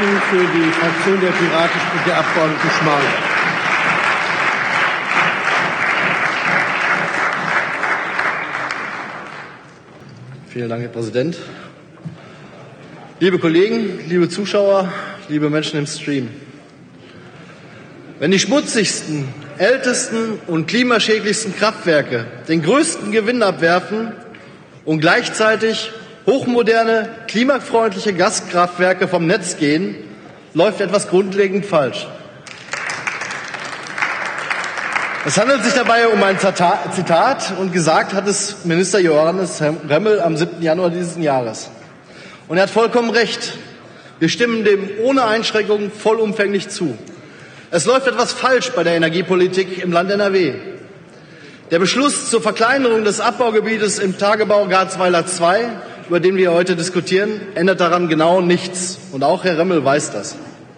Worten für die Fraktion der Piraten spricht der Abgeordnete Schmal. Vielen Dank, Herr Präsident. Liebe Kollegen, liebe Zuschauer, liebe Menschen im Stream. Wenn die schmutzigsten, ältesten und klimaschädlichsten Kraftwerke den größten Gewinn abwerfen und gleichzeitig hochmoderne, klimafreundliche Gaskraftwerke vom Netz gehen, läuft etwas grundlegend falsch. Es handelt sich dabei um ein Zitat und gesagt hat es Minister Johannes Remmel am 7. Januar dieses Jahres. Und er hat vollkommen recht. Wir stimmen dem ohne Einschränkung vollumfänglich zu. Es läuft etwas falsch bei der Energiepolitik im Land NRW. Der Beschluss zur Verkleinerung des Abbaugebietes im Tagebau Garzweiler II, über den wir heute diskutieren, ändert daran genau nichts. Und auch Herr Remmel weiß das.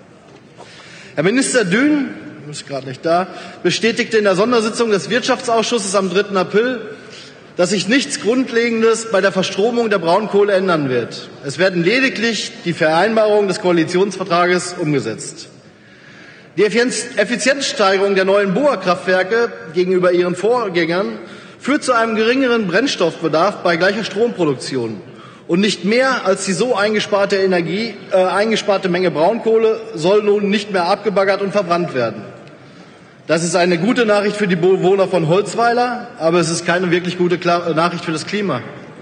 Herr Minister Dün, ist gerade nicht da, bestätigte in der Sondersitzung des Wirtschaftsausschusses am 3. April, dass sich nichts Grundlegendes bei der Verstromung der Braunkohle ändern wird. Es werden lediglich die Vereinbarungen des Koalitionsvertrages umgesetzt. Die Effizienzsteigerung der neuen Bohrkraftwerke gegenüber ihren Vorgängern führt zu einem geringeren Brennstoffbedarf bei gleicher Stromproduktion. Und nicht mehr als die so eingesparte Menge Braunkohle soll nun nicht mehr abgebaggert und verbrannt werden. Das ist eine gute Nachricht für die Bewohner von Holzweiler, aber es ist keine wirklich gute Nachricht für das Klima.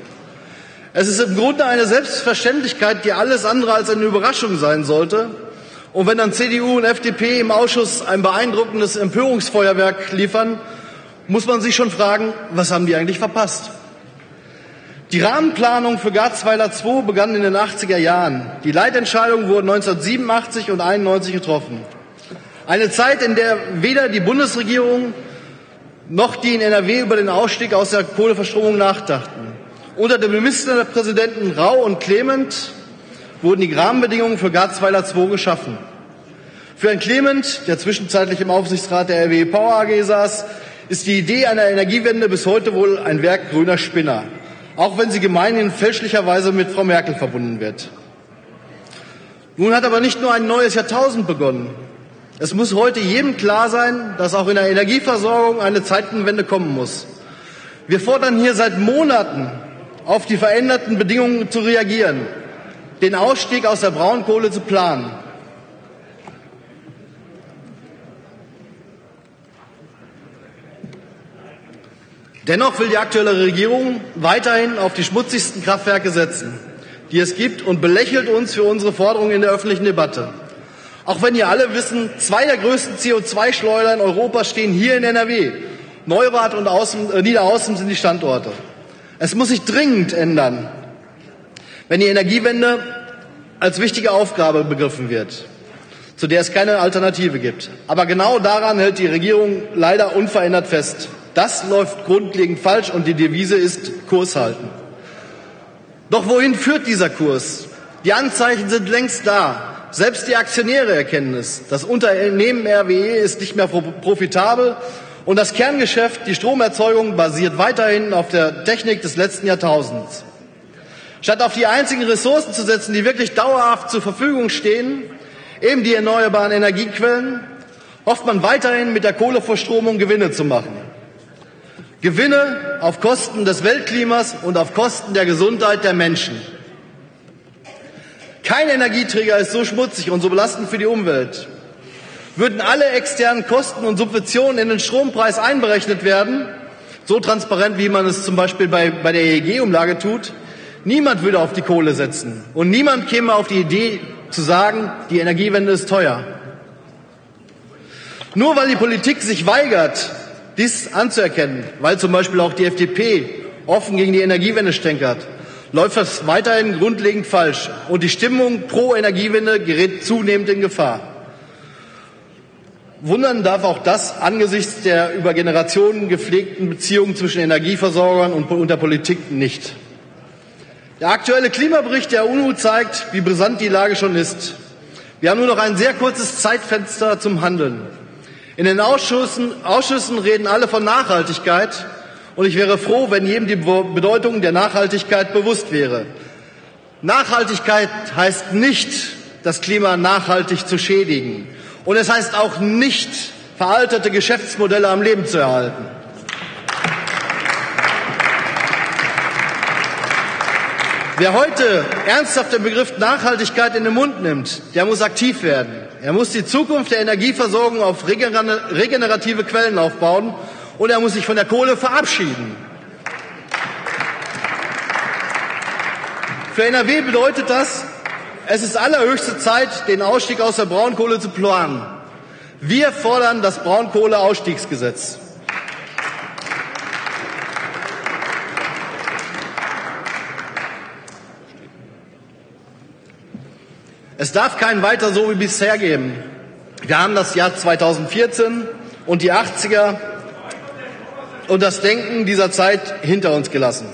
Es ist im Grunde eine Selbstverständlichkeit, die alles andere als eine Überraschung sein sollte. Und wenn dann CDU und FDP im Ausschuss ein beeindruckendes Empörungsfeuerwerk liefern, muss man sich schon fragen, was haben die eigentlich verpasst? Die Rahmenplanung für Garzweiler II begann in den 80er Jahren. Die Leitentscheidungen wurden 1987 und 1991 getroffen. Eine Zeit, in der weder die Bundesregierung noch die in NRW über den Ausstieg aus der Kohleverstromung nachdachten. Unter den Ministerpräsidenten Rau und Clement wurden die Rahmenbedingungen für Garzweiler II geschaffen. Für Herrn Clement, der zwischenzeitlich im Aufsichtsrat der RWE Power AG saß, ist die Idee einer Energiewende bis heute wohl ein Werk grüner Spinner, auch wenn sie gemeinhin fälschlicherweise mit Frau Merkel verbunden wird. Nun hat aber nicht nur ein neues Jahrtausend begonnen. Es muss heute jedem klar sein, dass auch in der Energieversorgung eine Zeitenwende kommen muss. Wir fordern hier seit Monaten, auf die veränderten Bedingungen zu reagieren, den Ausstieg aus der Braunkohle zu planen. Dennoch will die aktuelle Regierung weiterhin auf die schmutzigsten Kraftwerke setzen, die es gibt, und belächelt uns für unsere Forderungen in der öffentlichen Debatte. Auch wenn ihr alle wissen, 2 der größten CO2-Schleuder in Europa stehen hier in NRW. Neurath und Niederaußem sind die Standorte. Es muss sich dringend ändern, wenn die Energiewende als wichtige Aufgabe begriffen wird, zu der es keine Alternative gibt. Aber genau daran hält die Regierung leider unverändert fest. Das läuft grundlegend falsch und die Devise ist Kurs halten. Doch wohin führt dieser Kurs? Die Anzeichen sind längst da. Selbst die Aktionäre erkennen es. Das Unternehmen RWE ist nicht mehr profitabel und das Kerngeschäft, die Stromerzeugung, basiert weiterhin auf der Technik des letzten Jahrtausends. Statt auf die einzigen Ressourcen zu setzen, die wirklich dauerhaft zur Verfügung stehen, eben die erneuerbaren Energiequellen, hofft man weiterhin mit der Kohleverstromung Gewinne zu machen. Gewinne auf Kosten des Weltklimas und auf Kosten der Gesundheit der Menschen. Kein Energieträger ist so schmutzig und so belastend für die Umwelt. Würden alle externen Kosten und Subventionen in den Strompreis einberechnet werden, so transparent, wie man es zum Beispiel bei der EEG-Umlage tut, niemand würde auf die Kohle setzen. Und niemand käme auf die Idee zu sagen, die Energiewende ist teuer. Nur weil die Politik sich weigert, dies anzuerkennen, weil zum Beispiel auch die FDP offen gegen die Energiewende stänkert, läuft das weiterhin grundlegend falsch und die Stimmung pro Energiewende gerät zunehmend in Gefahr. Wundern darf auch das angesichts der über Generationen gepflegten Beziehungen zwischen Energieversorgern und der Politik nicht. Der aktuelle Klimabericht der UNO zeigt, wie brisant die Lage schon ist. Wir haben nur noch ein sehr kurzes Zeitfenster zum Handeln. In den Ausschüssen reden alle von Nachhaltigkeit. Und ich wäre froh, wenn jedem die Bedeutung der Nachhaltigkeit bewusst wäre. Nachhaltigkeit heißt nicht, das Klima nachhaltig zu schädigen. Und es heißt auch nicht, veraltete Geschäftsmodelle am Leben zu erhalten. Wer heute ernsthaft den Begriff Nachhaltigkeit in den Mund nimmt, der muss aktiv werden. Er muss die Zukunft der Energieversorgung auf regenerative Quellen aufbauen und er muss sich von der Kohle verabschieden. Für NRW bedeutet das, es ist allerhöchste Zeit, den Ausstieg aus der Braunkohle zu planen. Wir fordern das Braunkohleausstiegsgesetz. Es darf kein weiter so wie bisher geben. Wir haben das Jahr 2014 und die 80er und das Denken dieser Zeit hinter uns gelassen.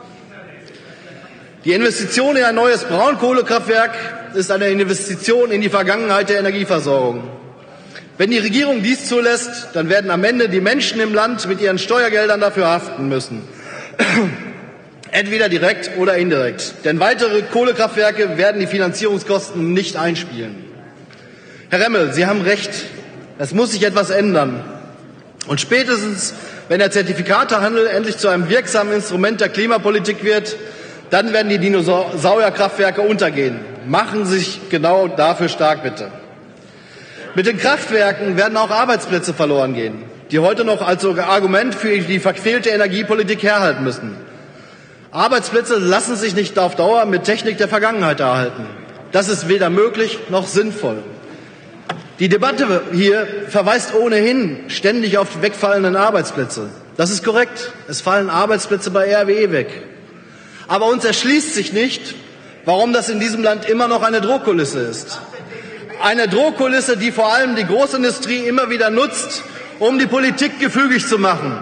Die Investition in ein neues Braunkohlekraftwerk ist eine Investition in die Vergangenheit der Energieversorgung. Wenn die Regierung dies zulässt, dann werden am Ende die Menschen im Land mit ihren Steuergeldern dafür haften müssen. Entweder direkt oder indirekt. Denn weitere Kohlekraftwerke werden die Finanzierungskosten nicht einspielen. Herr Remmel, Sie haben recht. Es muss sich etwas ändern. Und spätestens, wenn der Zertifikatehandel endlich zu einem wirksamen Instrument der Klimapolitik wird, dann werden die Dinosaurierkraftwerke untergehen. Machen Sie sich genau dafür stark, bitte. Mit den Kraftwerken werden auch Arbeitsplätze verloren gehen, die heute noch als Argument für die verfehlte Energiepolitik herhalten müssen. Arbeitsplätze lassen sich nicht auf Dauer mit Technik der Vergangenheit erhalten. Das ist weder möglich noch sinnvoll. Die Debatte hier verweist ohnehin ständig auf die wegfallenden Arbeitsplätze. Das ist korrekt. Es fallen Arbeitsplätze bei RWE weg. Aber uns erschließt sich nicht, warum das in diesem Land immer noch eine Drohkulisse ist. Eine Drohkulisse, die vor allem die Großindustrie immer wieder nutzt, um die Politik gefügig zu machen.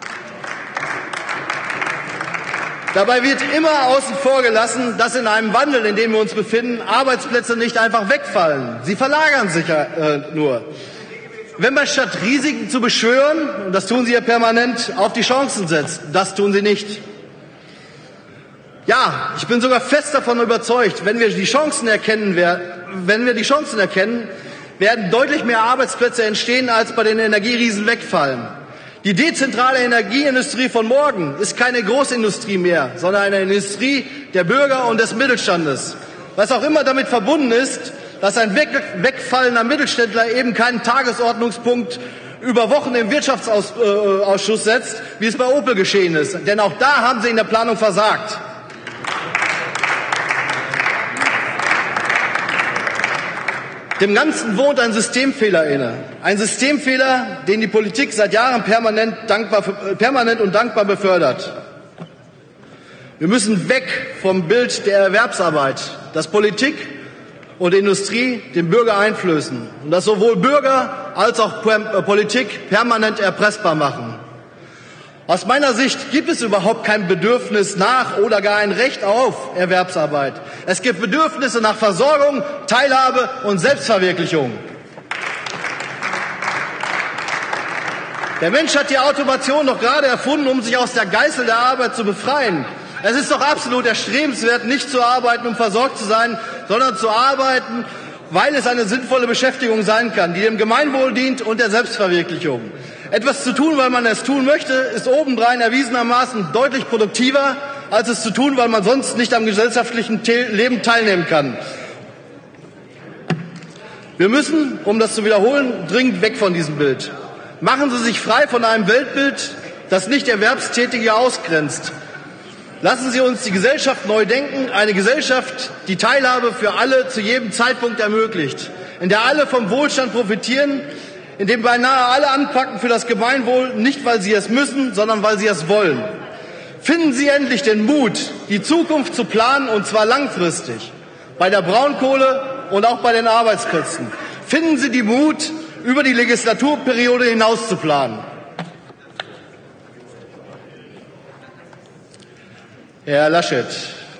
Dabei wird immer außen vor gelassen, dass in einem Wandel, in dem wir uns befinden, Arbeitsplätze nicht einfach wegfallen. Sie verlagern sich nur. Wenn man statt Risiken zu beschwören, und das tun Sie ja permanent, auf die Chancen setzt, das tun Sie nicht. Ja, ich bin sogar fest davon überzeugt, wenn wir die Chancen erkennen, werden deutlich mehr Arbeitsplätze entstehen, als bei den Energieriesen wegfallen. Die dezentrale Energieindustrie von morgen ist keine Großindustrie mehr, sondern eine Industrie der Bürger und des Mittelstandes. Was auch immer damit verbunden ist, dass ein wegfallender Mittelständler eben keinen Tagesordnungspunkt über Wochen im Wirtschaftsausschuss setzt, wie es bei Opel geschehen ist. Denn auch da haben sie in der Planung versagt. Dem Ganzen wohnt ein Systemfehler inne. Ein Systemfehler, den die Politik seit Jahren permanent und dankbar befördert. Wir müssen weg vom Bild der Erwerbsarbeit, das Politik und Industrie dem Bürger einflößen und das sowohl Bürger als auch Politik permanent erpressbar machen. Aus meiner Sicht gibt es überhaupt kein Bedürfnis nach oder gar ein Recht auf Erwerbsarbeit. Es gibt Bedürfnisse nach Versorgung, Teilhabe und Selbstverwirklichung. Der Mensch hat die Automation doch gerade erfunden, um sich aus der Geißel der Arbeit zu befreien. Es ist doch absolut erstrebenswert, nicht zu arbeiten, um versorgt zu sein, sondern zu arbeiten, weil es eine sinnvolle Beschäftigung sein kann, die dem Gemeinwohl dient und der Selbstverwirklichung. Etwas zu tun, weil man es tun möchte, ist obendrein erwiesenermaßen deutlich produktiver, als es zu tun, weil man sonst nicht am gesellschaftlichen Leben teilnehmen kann. Wir müssen, um das zu wiederholen, dringend weg von diesem Bild. Machen Sie sich frei von einem Weltbild, das nicht Erwerbstätige ausgrenzt. Lassen Sie uns die Gesellschaft neu denken, eine Gesellschaft, die Teilhabe für alle zu jedem Zeitpunkt ermöglicht, in der alle vom Wohlstand profitieren, in dem beinahe alle anpacken für das Gemeinwohl, nicht weil sie es müssen, sondern weil sie es wollen. Finden Sie endlich den Mut, die Zukunft zu planen, und zwar langfristig, bei der Braunkohle und auch bei den Arbeitsplätzen. Finden Sie den Mut, über die Legislaturperiode hinaus zu planen. Herr Laschet,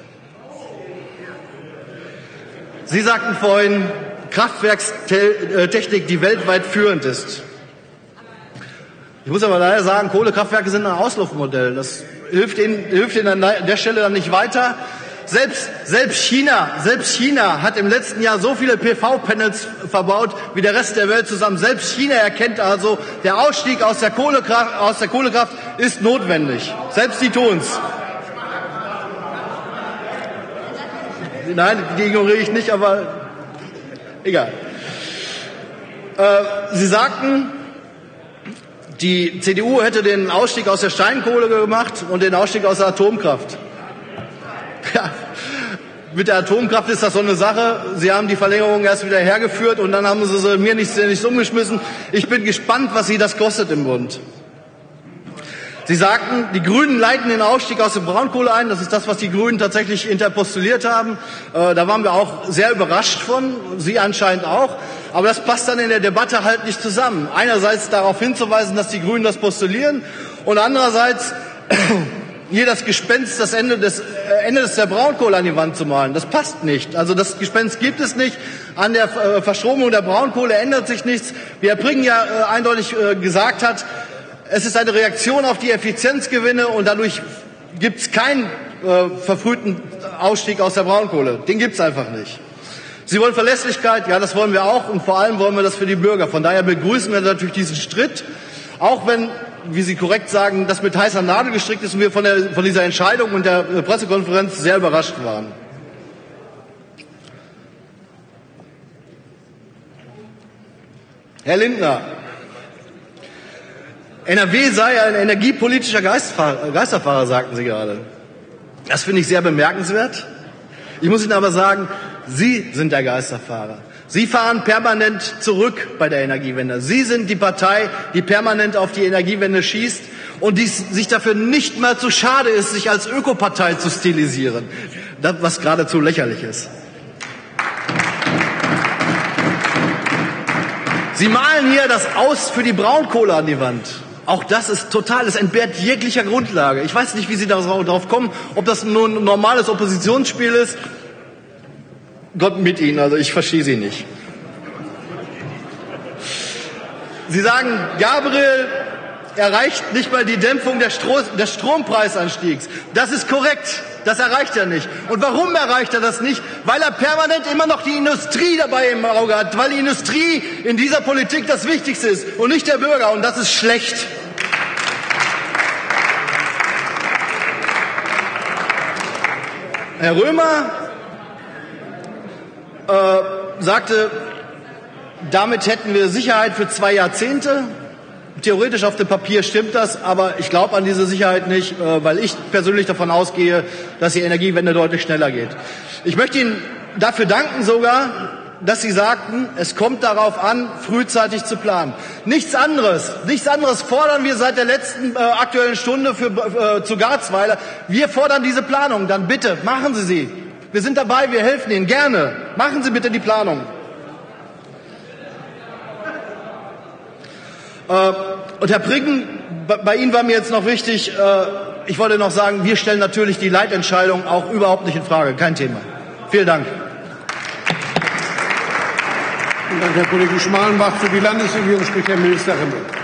Sie sagten vorhin, Kraftwerkstechnik, die weltweit führend ist. Ich muss aber leider sagen, Kohlekraftwerke sind ein Auslaufmodell. Das hilft Ihnen an der Stelle dann nicht weiter. Selbst China hat im letzten Jahr so viele PV-Panels verbaut wie der Rest der Welt zusammen. Selbst China erkennt also, der Ausstieg aus der Kohlekraft ist notwendig. Selbst die tun's. Nein, die ignoriere ich nicht, aber egal. Sie sagten, die CDU hätte den Ausstieg aus der Steinkohle gemacht und den Ausstieg aus der Atomkraft. Ja, mit der Atomkraft ist das so eine Sache. Sie haben die Verlängerung erst wieder hergeführt und dann haben sie mir nichts umgeschmissen. Ich bin gespannt, was sie das kostet im Bund. Sie sagten, die Grünen leiten den Ausstieg aus der Braunkohle ein. Das ist das, was die Grünen tatsächlich interpostuliert haben. Da waren wir auch sehr überrascht von, Sie anscheinend auch. Aber das passt dann in der Debatte halt nicht zusammen. Einerseits darauf hinzuweisen, dass die Grünen das postulieren und andererseits hier das Gespenst, das Ende der Braunkohle an die Wand zu malen. Das passt nicht. Also das Gespenst gibt es nicht. An der Verstromung der Braunkohle ändert sich nichts. Wie Herr Priggen ja eindeutig gesagt hat, es ist eine Reaktion auf die Effizienzgewinne und dadurch gibt es keinen verfrühten Ausstieg aus der Braunkohle. Den gibt es einfach nicht. Sie wollen Verlässlichkeit, ja, das wollen wir auch und vor allem wollen wir das für die Bürger. Von daher begrüßen wir natürlich diesen Schritt, auch wenn, wie Sie korrekt sagen, das mit heißer Nadel gestrickt ist und wir von dieser Entscheidung und der Pressekonferenz sehr überrascht waren. Herr Lindner, NRW sei ein energiepolitischer Geisterfahrer, sagten Sie gerade. Das finde ich sehr bemerkenswert. Ich muss Ihnen aber sagen, Sie sind der Geisterfahrer. Sie fahren permanent zurück bei der Energiewende. Sie sind die Partei, die permanent auf die Energiewende schießt und die sich dafür nicht mal zu schade ist, sich als Ökopartei zu stilisieren. Das, was geradezu lächerlich ist. Sie malen hier das Aus für die Braunkohle an die Wand. Auch das ist total, es entbehrt jeglicher Grundlage. Ich weiß nicht, wie Sie darauf kommen, ob das nur ein normales Oppositionsspiel ist. Gott mit Ihnen, also ich verstehe Sie nicht. Sie sagen, Gabriel erreicht nicht mal die Dämpfung des Strompreisanstiegs. Das ist korrekt, das erreicht er nicht. Und warum erreicht er das nicht? Weil er permanent immer noch die Industrie dabei im Auge hat, weil die Industrie in dieser Politik das Wichtigste ist und nicht der Bürger. Und das ist schlecht. Herr Römer sagte, damit hätten wir Sicherheit für 2 Jahrzehnte. Theoretisch auf dem Papier stimmt das, aber ich glaube an diese Sicherheit nicht, weil ich persönlich davon ausgehe, dass die Energiewende deutlich schneller geht. Ich möchte Ihnen dafür danken sogar, dass Sie sagten, es kommt darauf an, frühzeitig zu planen. Nichts anderes fordern wir seit der letzten Aktuellen Stunde zu Garzweiler. Wir fordern diese Planung. Dann bitte, machen Sie sie. Wir sind dabei, wir helfen Ihnen gerne. Machen Sie bitte die Planung. Und Herr Priggen, bei Ihnen war mir jetzt noch wichtig, ich wollte noch sagen, wir stellen natürlich die Leitentscheidung auch überhaupt nicht in Frage. Kein Thema. Vielen Dank. Vielen Dank, Herr Kollege Schmalenbach. Für die Landesregierung spricht Herr Minister Remmel.